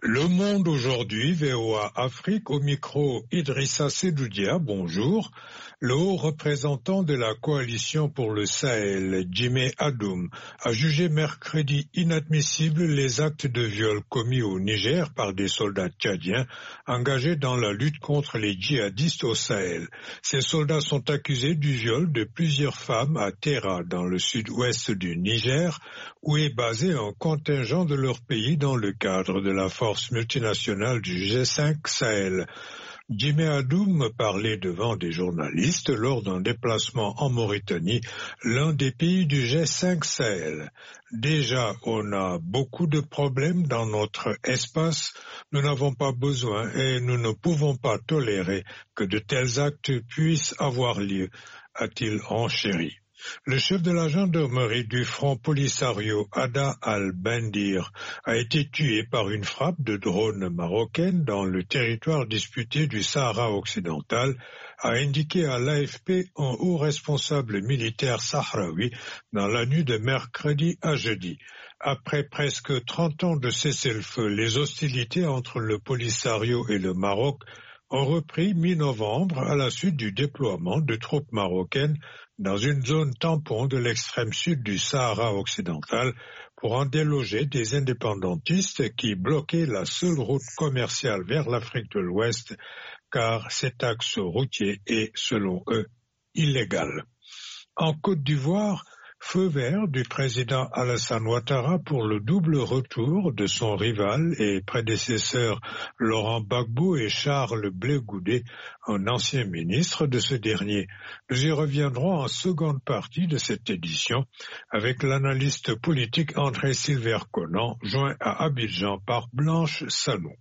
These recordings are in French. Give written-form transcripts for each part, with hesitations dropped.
Le Monde aujourd'hui, VOA Afrique, au micro Idrissa Sedoudia, bonjour. Le haut représentant de la coalition pour le Sahel, Jimé Adoum, a jugé mercredi inadmissibles les actes de viol commis au Niger par des soldats tchadiens engagés dans la lutte contre les djihadistes au Sahel. Ces soldats sont accusés du viol de plusieurs femmes à Terra, dans le sud-ouest du Niger, où est basé un contingent de leur pays dans le cadre de la force multinationale du G5 Sahel. Jimé Adoum parlait devant des journalistes lors d'un déplacement en Mauritanie, l'un des pays du G5 Sahel. Déjà, on a beaucoup de problèmes dans notre espace. Nous n'avons pas besoin et nous ne pouvons pas tolérer que de tels actes puissent avoir lieu, a-t-il enchéri. Le chef de la gendarmerie du Front Polisario, Ada Al-Bendir, a été tué par une frappe de drone marocaine dans le territoire disputé du Sahara occidental, a indiqué à l'AFP un haut responsable militaire sahraoui dans la nuit de mercredi à jeudi. Après presque 30 ans de cessez-le-feu, les hostilités entre le Polisario et le Maroc ont repris mi-novembre à la suite du déploiement de troupes marocaines dans une zone tampon de l'extrême sud du Sahara occidental pour en déloger des indépendantistes qui bloquaient la seule route commerciale vers l'Afrique de l'Ouest, car cet axe routier est, selon eux, illégal. En Côte d'Ivoire, feu vert du président Alassane Ouattara pour le double retour de son rival et prédécesseur Laurent Gbagbo et Charles Blé Goudé, un ancien ministre de ce dernier. Nous y reviendrons en seconde partie de cette édition avec l'analyste politique André Silver-Conan, joint à Abidjan par Blanche Sanou.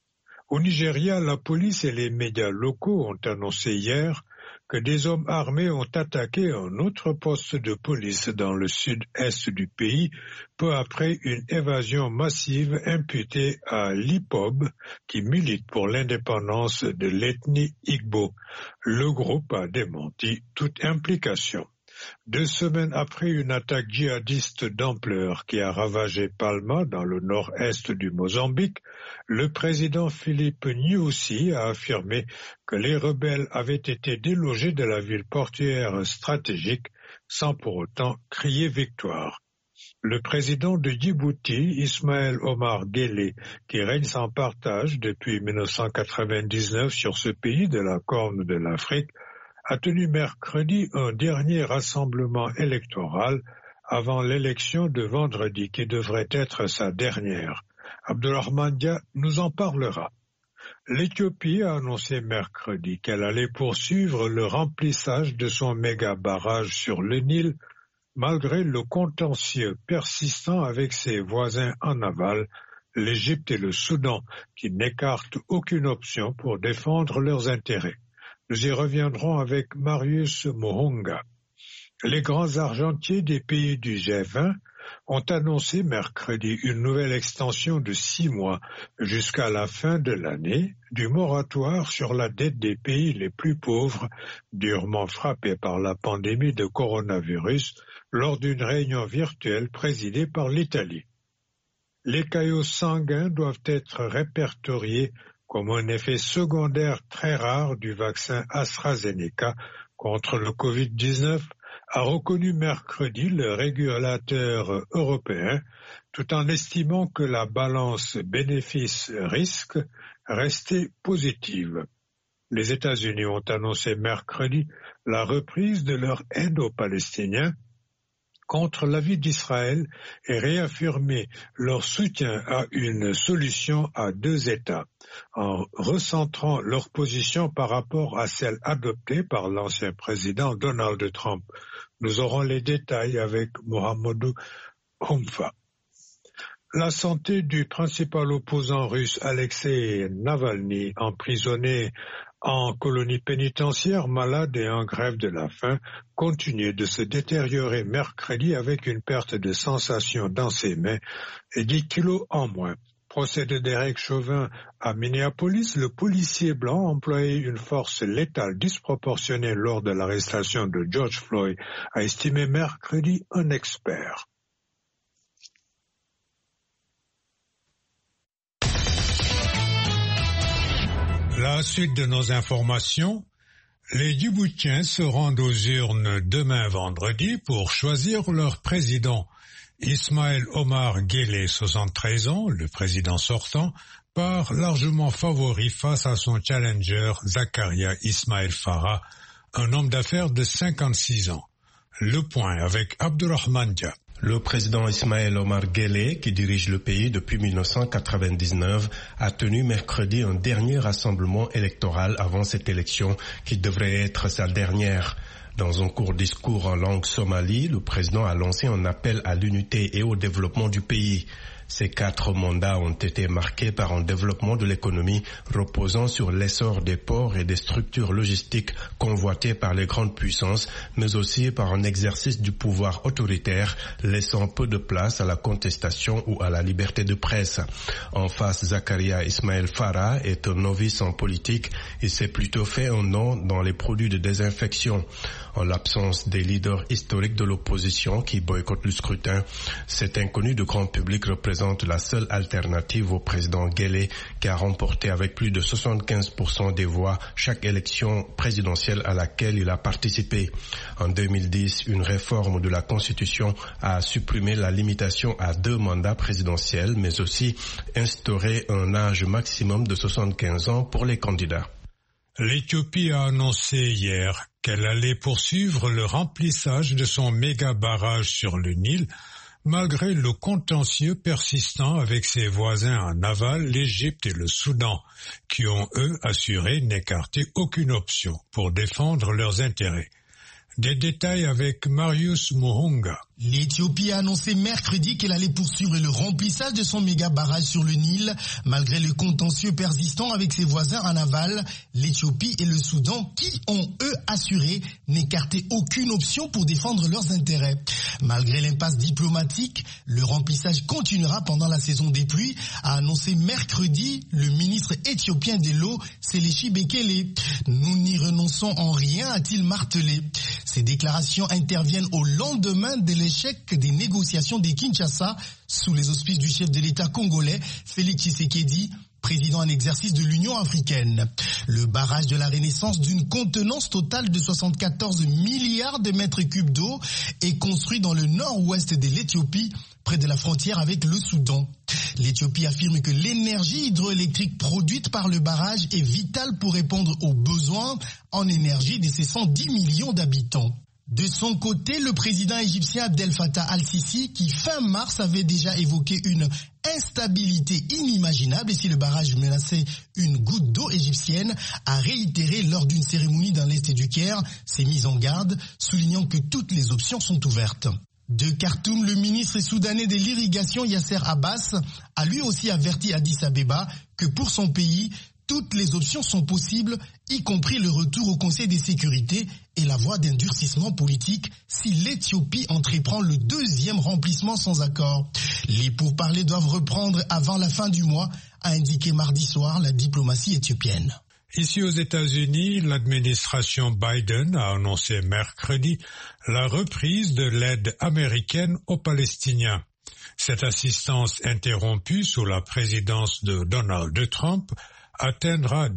Au Nigeria, la police et les médias locaux ont annoncé hier que des hommes armés ont attaqué un autre poste de police dans le sud-est du pays, peu après une évasion massive imputée à l'IPOB, qui milite pour l'indépendance de l'ethnie Igbo. Le groupe a démenti toute implication. 2 semaines après une attaque djihadiste d'ampleur qui a ravagé Palma dans le nord-est du Mozambique, le président Philippe Nyusi a affirmé que les rebelles avaient été délogés de la ville portuaire stratégique sans pour autant crier victoire. Le président de Djibouti, Ismaël Omar Guelleh, qui règne sans partage depuis 1999 sur ce pays de la Corne de l'Afrique, a tenu mercredi un dernier rassemblement électoral avant l'élection de vendredi qui devrait être sa dernière. Abdulrahman Dia nous en parlera. L'Éthiopie a annoncé mercredi qu'elle allait poursuivre le remplissage de son méga-barrage sur le Nil malgré le contentieux persistant avec ses voisins en aval, l'Égypte et le Soudan, qui n'écartent aucune option pour défendre leurs intérêts. Nous y reviendrons avec Marius Mohonga. Les grands argentiers des pays du G20 ont annoncé mercredi une nouvelle extension de 6 mois jusqu'à la fin de l'année du moratoire sur la dette des pays les plus pauvres, durement frappés par la pandémie de coronavirus, lors d'une réunion virtuelle présidée par l'Italie. Les caillots sanguins doivent être répertoriés comme un effet secondaire très rare du vaccin AstraZeneca contre le Covid-19, a reconnu mercredi le régulateur européen, tout en estimant que la balance bénéfice-risque restait positive. Les États-Unis ont annoncé mercredi la reprise de leur aide aux Palestiniens contre l'avis d'Israël et réaffirmer leur soutien à une solution à 2 États, en recentrant leur position par rapport à celle adoptée par l'ancien président Donald Trump. Nous aurons les détails avec Mohamedou Houmfa. La santé du principal opposant russe Alexei Navalny, emprisonné en colonie pénitentiaire, malade et en grève de la faim, continue de se détériorer mercredi avec une perte de sensation dans ses mains et 10 kilos en moins. Procès de Derek Chauvin à Minneapolis, le policier blanc employait une force létale disproportionnée lors de l'arrestation de George Floyd, a estimé mercredi un expert. la suite de nos informations, les Djiboutiens se rendent aux urnes demain vendredi pour choisir leur président. Ismaël Omar Guelleh, 73 ans, le président sortant, part largement favori face à son challenger Zakaria Ismaël Farah, un homme d'affaires de 56 ans. Le point avec Abdurrahman Dia. Le président Ismaël Omar Guelleh, qui dirige le pays depuis 1999, a tenu mercredi un dernier rassemblement électoral avant cette élection qui devrait être sa dernière. Dans un court discours en langue somali, le président a lancé un appel à l'unité et au développement du pays. Ces 4 mandats ont été marqués par un développement de l'économie reposant sur l'essor des ports et des structures logistiques convoitées par les grandes puissances, mais aussi par un exercice du pouvoir autoritaire, laissant peu de place à la contestation ou à la liberté de presse. En face, Zakaria Ismaël Farah est un novice en politique et s'est plutôt fait un nom dans les produits de désinfection. En l'absence des leaders historiques de l'opposition qui boycottent le scrutin, cet inconnu de grand public représente la seule alternative au président Guelleh qui a remporté avec plus de 75% des voix chaque élection présidentielle à laquelle il a participé. En 2010, une réforme de la Constitution a supprimé la limitation à 2 mandats présidentiels, mais aussi instauré un âge maximum de 75 ans pour les candidats. L'Éthiopie a annoncé hier qu'elle allait poursuivre le remplissage de son méga barrage sur le Nil, malgré le contentieux persistant avec ses voisins en aval, l'Égypte et le Soudan, qui ont, eux, assuré n'écarter aucune option pour défendre leurs intérêts. Des détails avec Marius Muhunga. L'Éthiopie a annoncé mercredi qu'elle allait poursuivre le remplissage de son méga barrage sur le Nil. Malgré le contentieux persistant avec ses voisins en aval, l'Éthiopie et le Soudan, qui ont eux assuré n'écarter aucune option pour défendre leurs intérêts. Malgré l'impasse diplomatique, le remplissage continuera pendant la saison des pluies, a annoncé mercredi le ministre éthiopien de l'eau, Selechi Bekele. Nous n'y renonçons en rien, a-t-il martelé. Ces déclarations interviennent au lendemain de l'échec des négociations de Kinshasa sous les auspices du chef de l'État congolais, Félix Tshisekedi, président en exercice de l'Union africaine. Le barrage de la Renaissance, d'une contenance totale de 74 milliards de mètres cubes d'eau, est construit dans le nord-ouest de l'Éthiopie, près de la frontière avec le Soudan. L'Éthiopie affirme que l'énergie hydroélectrique produite par le barrage est vitale pour répondre aux besoins en énergie de ses 110 millions d'habitants. De son côté, le président égyptien Abdel Fattah al-Sisi, qui fin mars avait déjà évoqué une instabilité inimaginable et si le barrage menaçait une goutte d'eau égyptienne, a réitéré lors d'une cérémonie dans l'est du Caire ses mises en garde, soulignant que toutes les options sont ouvertes. De Khartoum, le ministre soudanais de l'irrigation Yasser Abbas a lui aussi averti Addis Abeba que pour son pays, toutes les options sont possibles, y compris le retour au Conseil de sécurité et la voie d'un durcissement politique si l'Éthiopie entreprend le 2e remplissement sans accord. Les pourparlers doivent reprendre avant la fin du mois, a indiqué mardi soir la diplomatie éthiopienne. Ici aux États-Unis, l'administration Biden a annoncé mercredi la reprise de l'aide américaine aux Palestiniens. Cette assistance interrompue sous la présidence de Donald Trump atteindra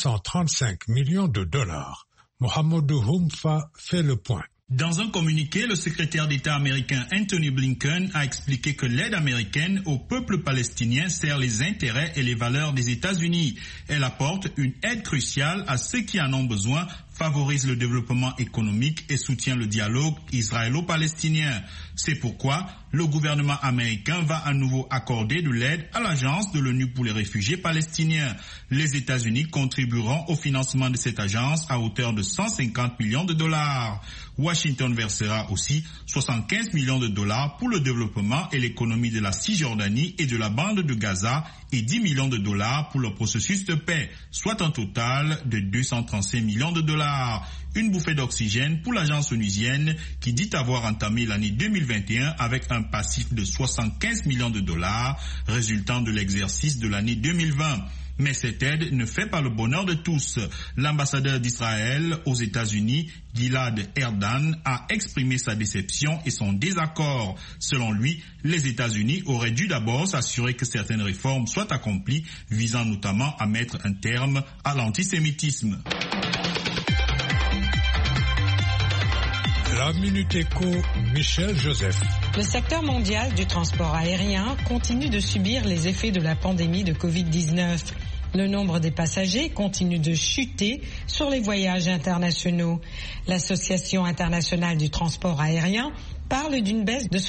235 millions de dollars. Mohamedou Humfa fait le point. Dans un communiqué, le secrétaire d'État américain Anthony Blinken a expliqué que l'aide américaine au peuple palestinien sert les intérêts et les valeurs des États-Unis. Elle apporte une aide cruciale à ceux qui en ont besoin, favorise le développement économique et soutient le dialogue israélo-palestinien. C'est pourquoi le gouvernement américain va à nouveau accorder de l'aide à l'agence de l'ONU pour les réfugiés palestiniens. Les États-Unis contribueront au financement de cette agence à hauteur de 150 millions de dollars. Washington versera aussi 75 millions de dollars pour le développement et l'économie de la Cisjordanie et de la bande de Gaza et 10 millions de dollars pour le processus de paix, soit un total de 235 millions de dollars. Une bouffée d'oxygène pour l'agence onusienne qui dit avoir entamé l'année 2021 avec un passif de 75 millions de dollars résultant de l'exercice de l'année 2020. Mais cette aide ne fait pas le bonheur de tous. L'ambassadeur d'Israël aux États-Unis, Gilad Erdan, a exprimé sa déception et son désaccord. Selon lui, les États-Unis auraient dû d'abord s'assurer que certaines réformes soient accomplies, visant notamment à mettre un terme à l'antisémitisme. La Minute Éco, Michel Joseph. Le secteur mondial du transport aérien continue de subir les effets de la pandémie de Covid-19. Le nombre des passagers continue de chuter sur les voyages internationaux. L'Association internationale du transport aérien parle d'une baisse de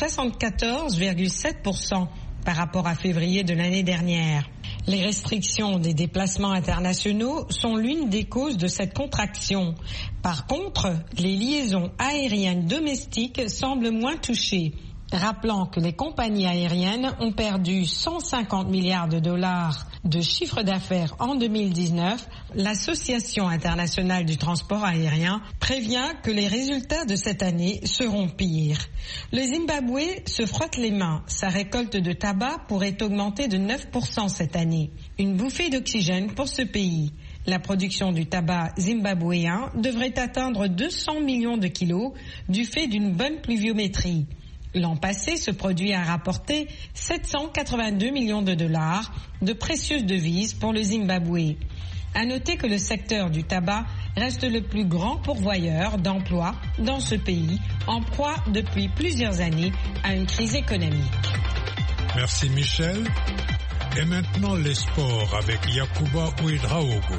74,7% par rapport à février de l'année dernière. Les restrictions des déplacements internationaux sont l'une des causes de cette contraction. Par contre, les liaisons aériennes domestiques semblent moins touchées. Rappelant que les compagnies aériennes ont perdu 150 milliards de dollars de chiffre d'affaires en 2019, l'Association internationale du transport aérien prévient que les résultats de cette année seront pires. Le Zimbabwe se frotte les mains. Sa récolte de tabac pourrait augmenter de 9% cette année. Une bouffée d'oxygène pour ce pays. La production du tabac zimbabwéen devrait atteindre 200 millions de kilos du fait d'une bonne pluviométrie. L'an passé, ce produit a rapporté 782 millions de dollars de précieuses devises pour le Zimbabwe. À noter que le secteur du tabac reste le plus grand pourvoyeur d'emplois dans ce pays, en proie depuis plusieurs années à une crise économique. Merci Michel. Et maintenant les sports avec Yacouba Ouedraogo.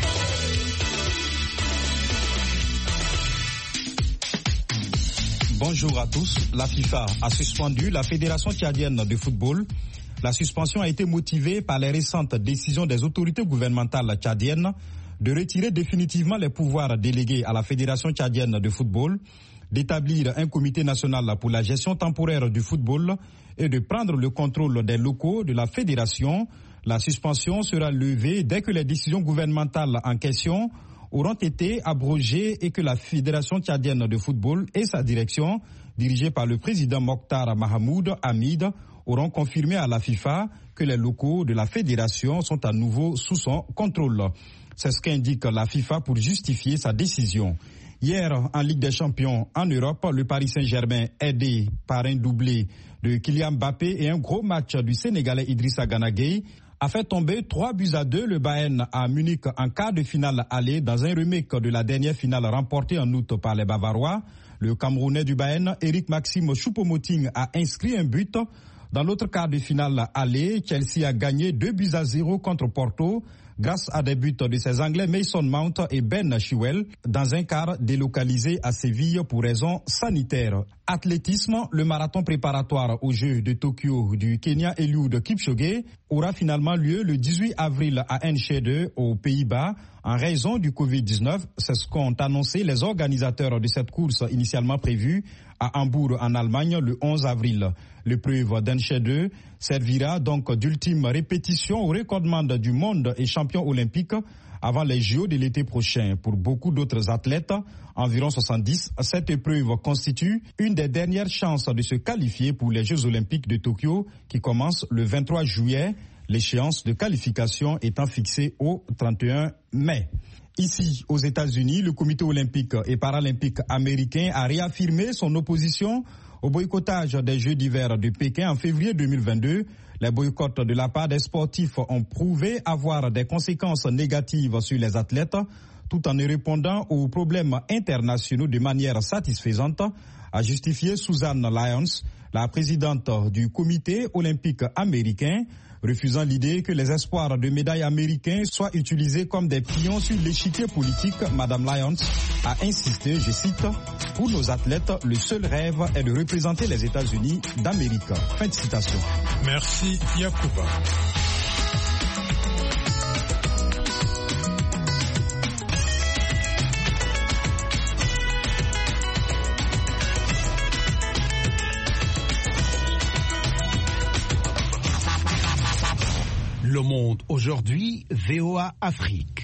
Bonjour à tous. La FIFA a suspendu la Fédération tchadienne de football. La suspension a été motivée par les récentes décisions des autorités gouvernementales tchadiennes de retirer définitivement les pouvoirs délégués à la Fédération tchadienne de football, d'établir un comité national pour la gestion temporaire du football et de prendre le contrôle des locaux de la fédération. La suspension sera levée dès que les décisions gouvernementales en question auront été abrogées et que la Fédération tchadienne de football et sa direction, dirigée par le président Mokhtar Mahamoud Hamid, auront confirmé à la FIFA que les locaux de la fédération sont à nouveau sous son contrôle. C'est ce qu'indique la FIFA pour justifier sa décision. Hier, en Ligue des Champions en Europe, le Paris Saint-Germain, aidé par un doublé de Kylian Mbappé et un gros match du Sénégalais Idrissa Gana Gueye, a fait tomber 3-2 le Bayern à Munich en quart de finale aller dans un remake de la dernière finale remportée en août par les Bavarois. Le Camerounais du Bayern, Eric Maxime Choupo-Moting, a inscrit un but. Dans l'autre quart de finale aller, Chelsea a gagné 2-0 contre Porto grâce à des buts de ses Anglais Mason Mount et Ben Chilwell dans un quart délocalisé à Séville pour raisons sanitaires. Athlétisme, le marathon préparatoire aux Jeux de Tokyo du Kenya Eliud Kipchoge aura finalement lieu le 18 avril à Enschede aux Pays-Bas en raison du Covid-19. C'est ce qu'ont annoncé les organisateurs de cette course initialement prévue à Hambourg en Allemagne le 11 avril. L'épreuve d'Enschede servira donc d'ultime répétition au recordman du monde et champion olympique avant les JO de l'été prochain. Pour beaucoup d'autres athlètes, environ 70, cette épreuve constitue une des dernières chances de se qualifier pour les Jeux olympiques de Tokyo qui commencent le 23 juillet, l'échéance de qualification étant fixée au 31 mai. Ici, aux États-Unis, le comité olympique et paralympique américain a réaffirmé son opposition au boycottage des Jeux d'hiver de Pékin en février 2022. Les boycotts de la part des sportifs ont prouvé avoir des conséquences négatives sur les athlètes, tout en ne répondant aux problèmes internationaux de manière satisfaisante, a justifié Susan Lyons, la présidente du comité olympique américain, refusant l'idée que les espoirs de médailles américains soient utilisés comme des pions sur l'échiquier politique. Madame Lyons a insisté, je cite, « Pour nos athlètes, le seul rêve est de représenter les États-Unis d'Amérique ». Fin de citation. Merci Yacouba. Le Monde aujourd'hui, VOA Afrique.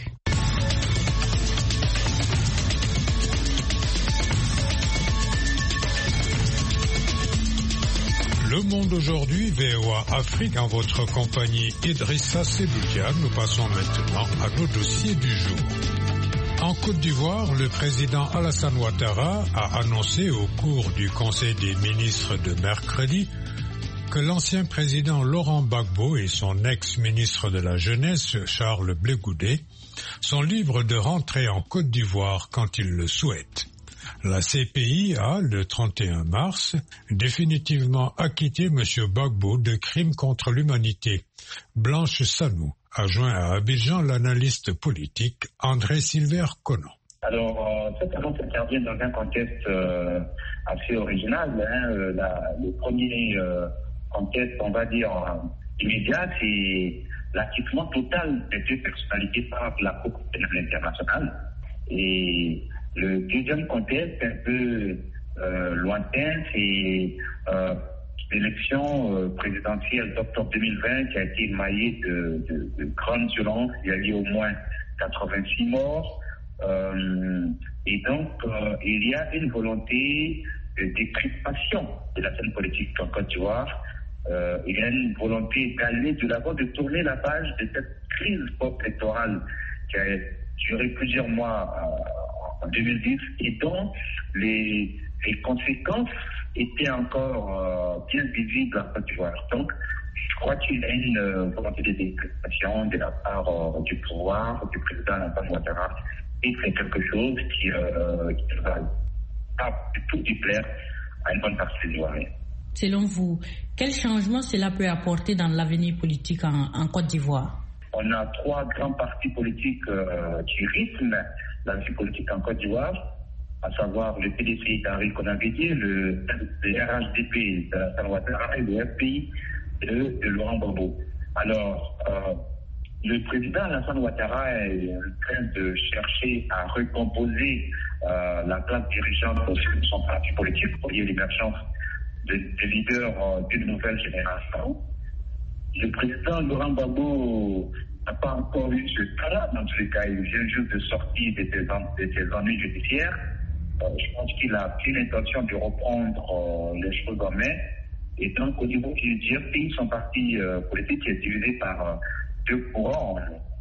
Le Le Monde aujourd'hui, VOA Afrique, en votre compagnie Idrissa Seloudia. Nous passons maintenant à nos dossiers du jour. En Côte d'Ivoire, le président Alassane Ouattara a annoncé au cours du Conseil des ministres de mercredi que l'ancien président Laurent Gbagbo et son ex-ministre de la Jeunesse, Charles Blé Goudé, sont libres de rentrer en Côte d'Ivoire quand ils le souhaitent. La CPI a, le 31 mars, définitivement acquitté M. Gbagbo de crimes contre l'humanité. Blanche Sanou a joint à Abidjan l'analyste politique André Silver Conan. Alors, cette annonce intervient dans un contexte assez original. Le premier contexte, on va dire, immédiat, c'est l'acquittement total des deux personnalités par la Cour pénale internationale. Et le deuxième contexte, un peu lointain, c'est l'élection présidentielle d'octobre 2020 qui a été émaillée de grandes violences. Il y a eu au moins 86 morts. Et donc, il y a une volonté de décrispation de la scène politique en Côte d'Ivoire. Il y a une volonté d'aller de l'avant, de tourner la page de cette crise post-électorale qui a duré plusieurs mois en 2010 et dont les conséquences étaient encore bien visibles en Côte d'Ivoire. Donc, je crois qu'il y a une volonté de décrispation de la part du pouvoir, du président Alassane Ouattara, et c'est quelque chose qui ne va pas du tout déplaire à une bonne partie des Ivoiriens. Selon vous, quel changement cela peut apporter dans l'avenir politique en Côte d'Ivoire? On a trois grands partis politiques qui rythment la vie politique en Côte d'Ivoire, à savoir le PDC d'Henri Konan Bédié, le RHDP d'Alassane Ouattara et le FPI de Laurent Gbagbo. Alors, le président Alassane Ouattara est en train de chercher à recomposer la classe dirigeante de son parti politique pour l'émergence des leaders d'une nouvelle génération. Le président Laurent Gbagbo n'a pas encore eu ce cas-là. Dans tous les cas, il vient juste de sortir de ses ennuis judiciaires. Je pense qu'il a pris l'intention de reprendre les choses en main. Et donc, au niveau du GFPI, son parti politique est divisé par deux courants.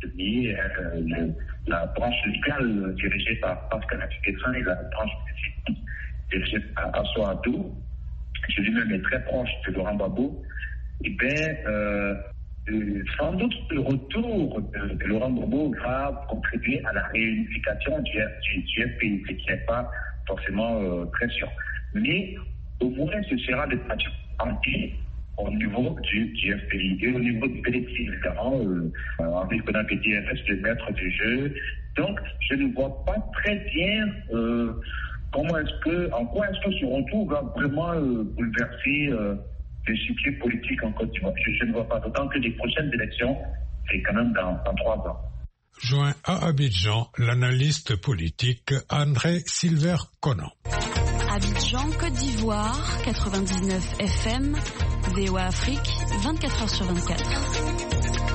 La branche légale dirigée par Pascal Affi-Guessin et la branche dirigée par Assou Adou, qui lui-même est très proche de Laurent Gbagbo. Eh bien, sans doute le retour de Laurent Gbagbo va contribuer à la réunification du FPI, ce qui n'est pas forcément très sûr. Mais au moins, ce sera des pratiques entiers au niveau du FPI. Et au niveau du PDC, évidemment, Henri Konan Bédié reste le maître du jeu. Donc, je ne vois pas très bien en quoi est-ce que ce retour va vraiment bouleverser le succès politique en Côte d'Ivoire. Je ne vois pas, d'autant que les prochaines élections, c'est quand même dans 3 ans. Joint à Abidjan, l'analyste politique André Silver Conan. Abidjan, Côte d'Ivoire, 99 FM, VOA Afrique, 24h sur 24.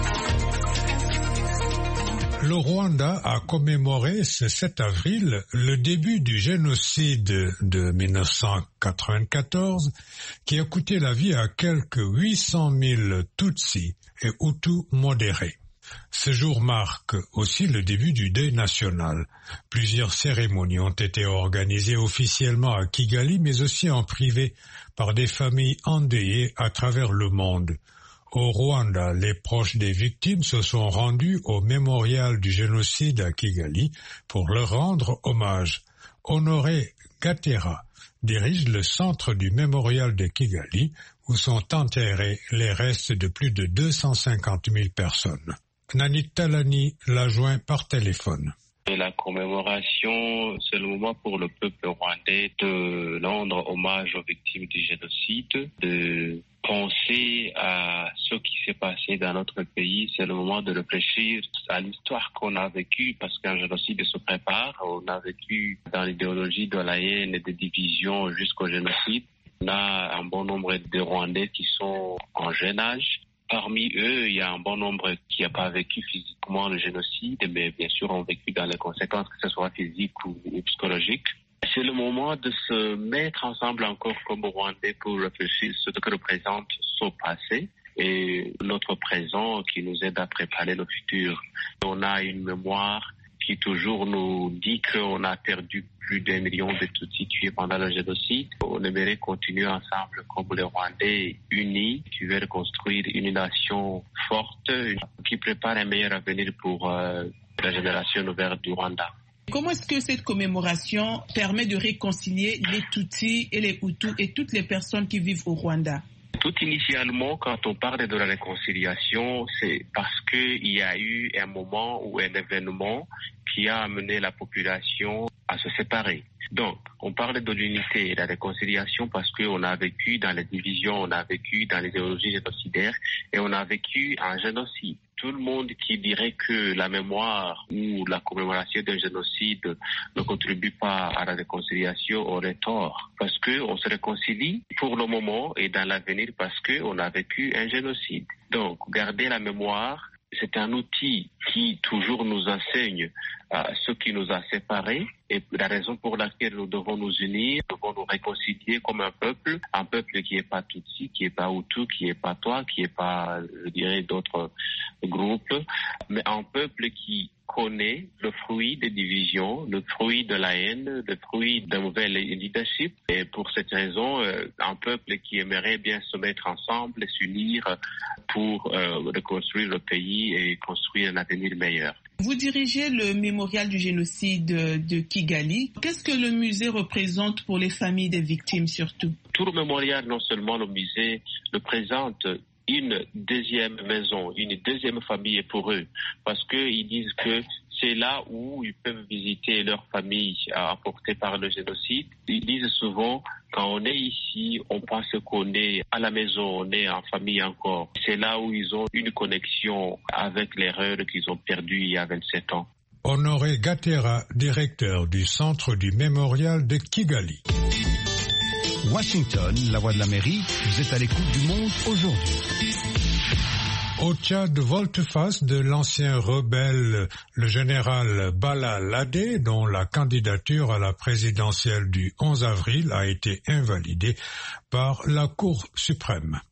Le Rwanda a commémoré ce 7 avril le début du génocide de 1994 qui a coûté la vie à quelques 800 000 Tutsis et Hutus modérés. Ce jour marque aussi le début du deuil national. Plusieurs cérémonies ont été organisées officiellement à Kigali, mais aussi en privé par des familles endeuillées à travers le monde. Au Rwanda, les proches des victimes se sont rendus au mémorial du génocide à Kigali pour leur rendre hommage. Honoré Gatera dirige le centre du mémorial de Kigali où sont enterrés les restes de plus de 250 000 personnes. Nanik Talani l'a joint par téléphone. La commémoration, c'est le moment pour le peuple rwandais de rendre hommage aux victimes du génocide, de penser à ce qui s'est passé dans notre pays. C'est le moment de réfléchir à l'histoire qu'on a vécue, parce qu'un génocide se prépare. On a vécu dans l'idéologie de la haine et des divisions jusqu'au génocide. On a un bon nombre de Rwandais qui sont en jeune âge. Parmi eux, il y a un bon nombre qui n'a pas vécu physiquement le génocide, mais bien sûr ont vécu dans les conséquences, que ce soit physiques ou psychologiques. C'est le moment de se mettre ensemble encore comme Rwandais pour réfléchir sur ce que représente son passé et notre présent qui nous aide à préparer le futur. On a une mémoire qui toujours nous dit qu'on a perdu plus d'1 million de Tutsis tués pendant le génocide. On aimerait continuer ensemble comme les Rwandais unis qui veulent construire une nation forte qui prépare un meilleur avenir pour la génération nouvelle du Rwanda. Comment est-ce que cette commémoration permet de réconcilier les Tutsis et les Hutus et toutes les personnes qui vivent au Rwanda? Tout initialement, quand on parle de la réconciliation, c'est parce qu'il y a eu un moment ou un événement qui a amené la population à se séparer. Donc, on parle de l'unité et de la réconciliation parce qu'on a vécu dans les divisions, on a vécu dans les idéologies génocidaires et on a vécu un génocide. Tout le monde qui dirait que la mémoire ou la commémoration d'un génocide ne contribue pas à la réconciliation aurait tort. Parce qu'on se réconcilie pour le moment et dans l'avenir parce qu'on a vécu un génocide. Donc, garder la mémoire, c'est un outil qui toujours nous enseigne ce qui nous a séparés et la raison pour laquelle nous devons nous unir, nous devons nous réconcilier comme un peuple qui n'est pas Tutsi, qui n'est pas Hutu, qui n'est pas toi, qui n'est pas, je dirais, d'autres groupes, mais un peuple qui connaît le fruit des divisions, le fruit de la haine, le fruit d'un mauvais leadership. Et pour cette raison, un peuple qui aimerait bien se mettre ensemble et s'unir pour reconstruire le pays et construire un avenir meilleur. Vous dirigez le mémorial du génocide de Kigali. Qu'est-ce que le musée représente pour les familles des victimes surtout? Tout le mémorial, non seulement le musée, le présente une deuxième maison, une deuxième famille pour eux, parce qu'ils disent que c'est là où ils peuvent visiter leur famille emportée par le génocide. Ils disent souvent, quand on est ici, on pense qu'on est à la maison, on est en famille encore. C'est là où ils ont une connexion avec l'erreur qu'ils ont perdue il y a 27 ans. Honoré Gatera, directeur du Centre du Mémorial de Kigali. Washington, la voix de l'Amérique, vous êtes à l'écoute du monde aujourd'hui. Au Tchad, volte-face de l'ancien rebelle, le général Bala Ladé, dont la candidature à la présidentielle du 11 avril a été invalidée par la Cour suprême.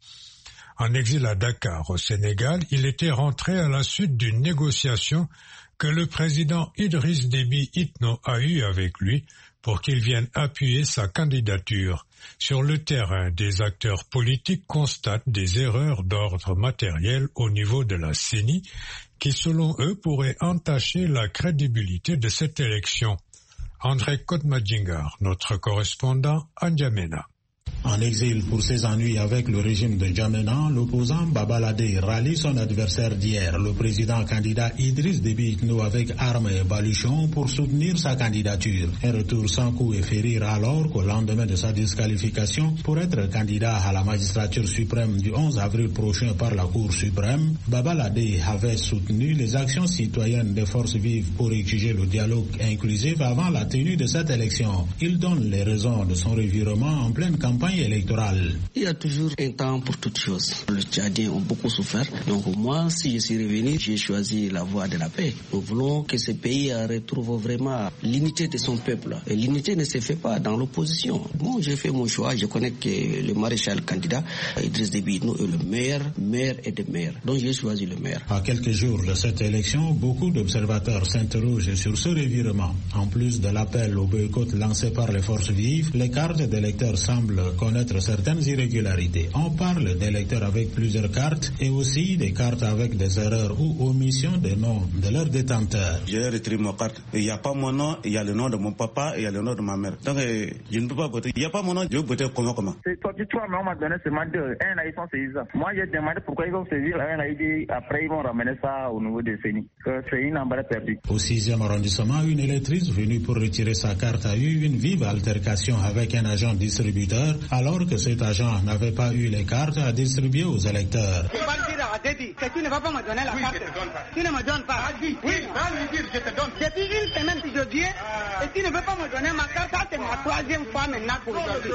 En exil à Dakar, au Sénégal, il était rentré à la suite d'une négociation que le président Idriss Déby Itno a eue avec lui pour qu'il vienne appuyer sa candidature. Sur le terrain, des acteurs politiques constatent des erreurs d'ordre matériel au niveau de la CENI qui, selon eux, pourraient entacher la crédibilité de cette élection. André Kodmadjingar, notre correspondant à N'Djamena. En exil pour ses ennuis avec le régime de N'Djamena, l'opposant Baba Ladé rallie son adversaire d'hier, le président candidat Idriss Déby Itno avec armes et baluchons pour soutenir sa candidature. Un retour sans coup et férir alors qu'au lendemain de sa disqualification pour être candidat à la magistrature suprême du 11 avril prochain par la Cour suprême, Baba Ladé avait soutenu les actions citoyennes des forces vives pour exiger le dialogue inclusif avant la tenue de cette élection. Il donne les raisons de son revirement en pleine campagne électorale. Il y a toujours un temps pour toutes choses. Les Tchadiens ont beaucoup souffert. Donc moi, si je suis revenu, j'ai choisi la voie de la paix. Nous voulons que ce pays retrouve vraiment l'unité de son peuple. Et l'unité ne se fait pas dans l'opposition. Bon, j'ai fait mon choix. Je connais que le maréchal candidat, Idriss Déby Itno, est le meilleur et des meilleurs. Donc j'ai choisi le meilleur. À quelques jours de cette élection, beaucoup d'observateurs s'interrogent sur ce revirement. En plus de l'appel au boycott lancé par les forces vives, les cartes d'électeurs semblent connaître certaines irrégularités. On parle d'électeurs avec plusieurs cartes et aussi des cartes avec des erreurs ou omissions des noms de leurs détenteurs. J'ai retiré ma carte. Il n'y a pas mon nom, il y a le nom de mon papa et il y a le nom de ma mère. Donc je ne peux pas voter. Il n'y a pas mon nom, je vais voter comment. C'est sorti toi, mais on m'a donné seulement deux. Un là, ils sont saisis. Moi, j'ai demandé pourquoi ils vont saisir. Un là, il dit après, ils vont ramener ça au niveau des CENI. C'est une embarras perdue. Au 6e arrondissement, une électrice venue pour retirer sa carte a eu une vive altercation avec un agent distributeur alors que cet agent n'avait pas eu les cartes à distribuer aux électeurs. Tu vas le dire à Déby que tu ne vas pas me donner la carte. Tu ne me donnes pas. Oui, va lui dire je te donne. Depuis une semaine que je viens et tu ne veux pas me donner ma carte, ça c'est ma troisième fois maintenant pour aujourd'hui.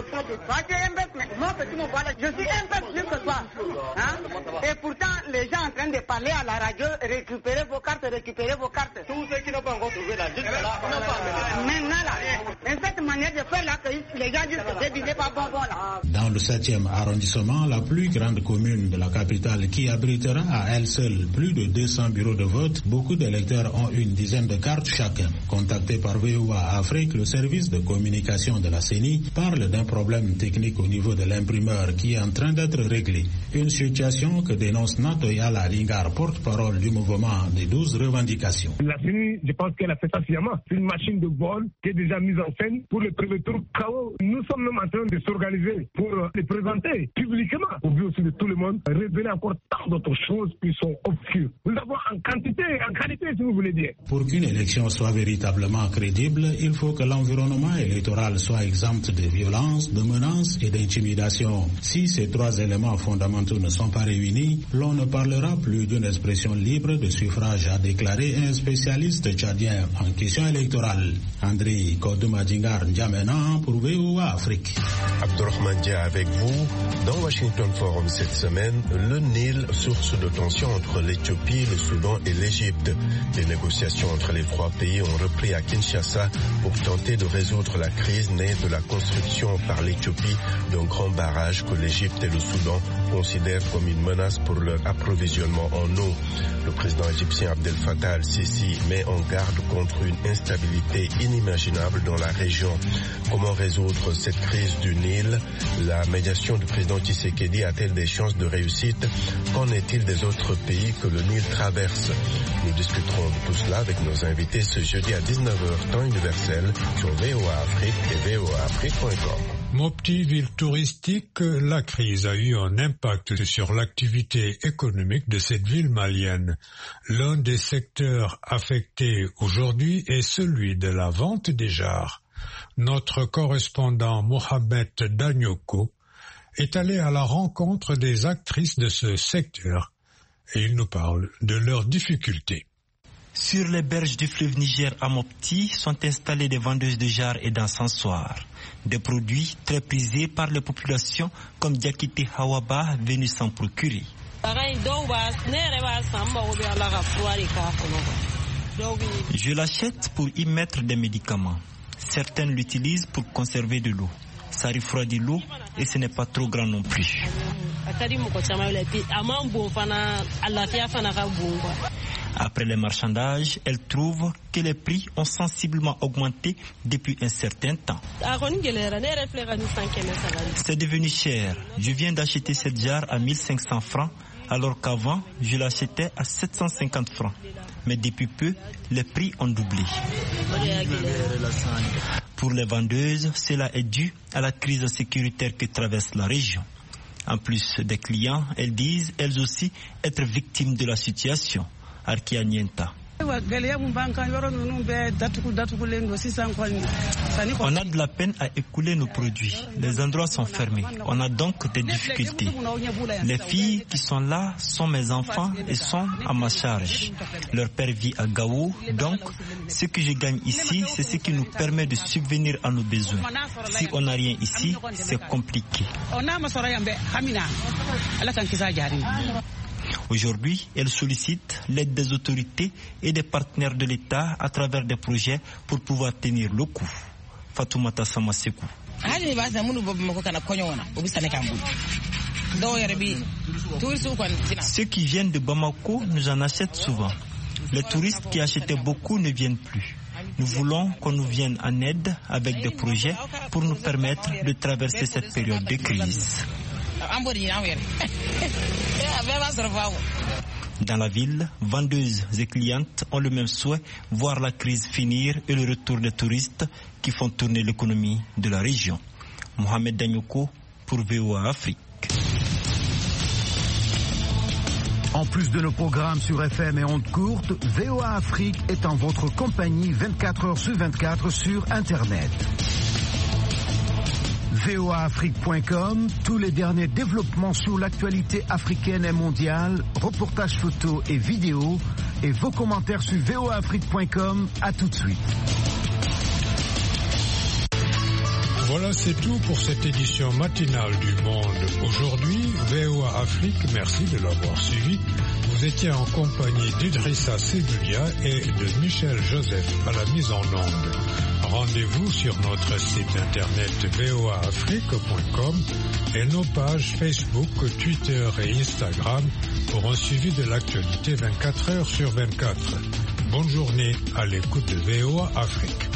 Moi, tu me vois là, je suis un peu plus que toi. Hein? Et pourtant, les gens en train de parler à la radio, récupérez vos cartes. Tous ceux qui n'ont pas encore trouvé la liste là. Maintenant là, en cette manière j'ai peur là que les gens disent que ce débit n'est pas bon là. Dans le 7e arrondissement, la plus grande commune de la capitale qui abritera à elle seule plus de 200 bureaux de vote, beaucoup d'électeurs ont une dizaine de cartes chacun. Contacté par VOA Afrique, le service de communication de la CENI parle d'un problème technique au niveau de l'imprimeur qui est en train d'être réglé. Une situation que dénonce Natoyala Lingar, porte-parole du mouvement des 12 revendications. La CENI, je pense qu'elle a fait ça sciemment. C'est une machine de vol qui est déjà mise en scène pour le premier tour KO. Nous sommes même en train de s'organiser pour les présenter publiquement au vu aussi de tout le monde, révéler encore tant d'autres choses qui sont obscures. Nous avons en quantité et en qualité, si vous voulez dire. Pour qu'une élection soit véritablement crédible, il faut que l'environnement électoral soit exempt de violence, de menaces et d'intimidation. Si ces trois éléments fondamentaux ne sont pas réunis, l'on ne parlera plus d'une expression libre de suffrage, a déclaré un spécialiste tchadien en question électorale. André Kodoumadingar N'Djamena pour VOA Afrique. Abdourahmane Dia avec vous. Dans Washington Forum cette semaine, le Nil, source de tension entre l'Éthiopie, le Soudan et l'Égypte. Les négociations entre les trois pays ont repris à Kinshasa pour tenter de résoudre la crise née de la construction par l'Éthiopie d'un grand barrage que l'Égypte et le Soudan considèrent comme une menace pour leur approvisionnement en eau. Le président égyptien Abdel Fattah al-Sisi met en garde contre une instabilité inimaginable dans la région. Comment résoudre cette crise du Nil? La médiation du président Tshisekedi a-t-elle des chances de réussite? Qu'en est-il des autres pays que le Nil traverse? Nous discuterons de tout cela avec nos invités ce jeudi à 19h temps universel sur VOA Afrique et voaafrique.com. Mopti, ville touristique, la crise a eu un impact sur l'activité économique de cette ville malienne. L'un des secteurs affectés aujourd'hui est celui de la vente des jarres. Notre correspondant Mohamed Danyoko est allé à la rencontre des actrices de ce secteur et il nous parle de leurs difficultés. Sur les berges du fleuve Niger à Mopti sont installées des vendeuses de jarres et d'encensoirs. Des produits très prisés par les populations comme Diakité Hawaba venus s'en procurer. Je l'achète pour y mettre des médicaments. Certaines l'utilisent pour conserver de l'eau. Ça refroidit l'eau et ce n'est pas trop grand non plus. Après les marchandages, elle trouve que les prix ont sensiblement augmenté depuis un certain temps. C'est devenu cher. Je viens d'acheter cette jarre à 1500 francs, alors qu'avant, je l'achetais à 750 francs. Mais depuis peu, les prix ont doublé. Pour les vendeuses, cela est dû à la crise sécuritaire que traverse la région. En plus des clients, elles disent elles aussi être victimes de la situation. Arkia Nienta. On a de la peine à écouler nos produits. Les endroits sont fermés. On a donc des difficultés. Les filles qui sont là sont mes enfants et sont à ma charge. Leur père vit à Gao, donc ce que je gagne ici, c'est ce qui nous permet de subvenir à nos besoins. Si on n'a rien ici, c'est compliqué. Aujourd'hui, elle sollicite l'aide des autorités et des partenaires de l'État à travers des projets pour pouvoir tenir le coup. Fatoumata Samasekou. Ceux qui viennent de Bamako nous en achètent souvent. Les touristes qui achetaient beaucoup ne viennent plus. Nous voulons qu'on nous vienne en aide avec des projets pour nous permettre de traverser cette période de crise. Dans la ville, vendeuses et clientes ont le même souhait, voir la crise finir et le retour des touristes qui font tourner l'économie de la région. Mohamed Danyoko pour VOA Afrique. En plus de nos programmes sur FM et ondes courtes, VOA Afrique est en votre compagnie 24 heures sur 24 sur Internet. voaafrique.com, tous les derniers développements sur l'actualité africaine et mondiale, reportages photos et vidéos, et vos commentaires sur voaafrique.com. À tout de suite. Voilà, c'est tout pour cette édition matinale du Monde. Aujourd'hui, VOA Afrique, merci de l'avoir suivi. Vous étiez en compagnie d'Idrissa Sedoulia et de Michel Joseph à la mise en onde. Rendez-vous sur notre site internet voaafrique.com et nos pages Facebook, Twitter et Instagram pour un suivi de l'actualité 24 heures sur 24. Bonne journée à l'écoute de VOA Afrique.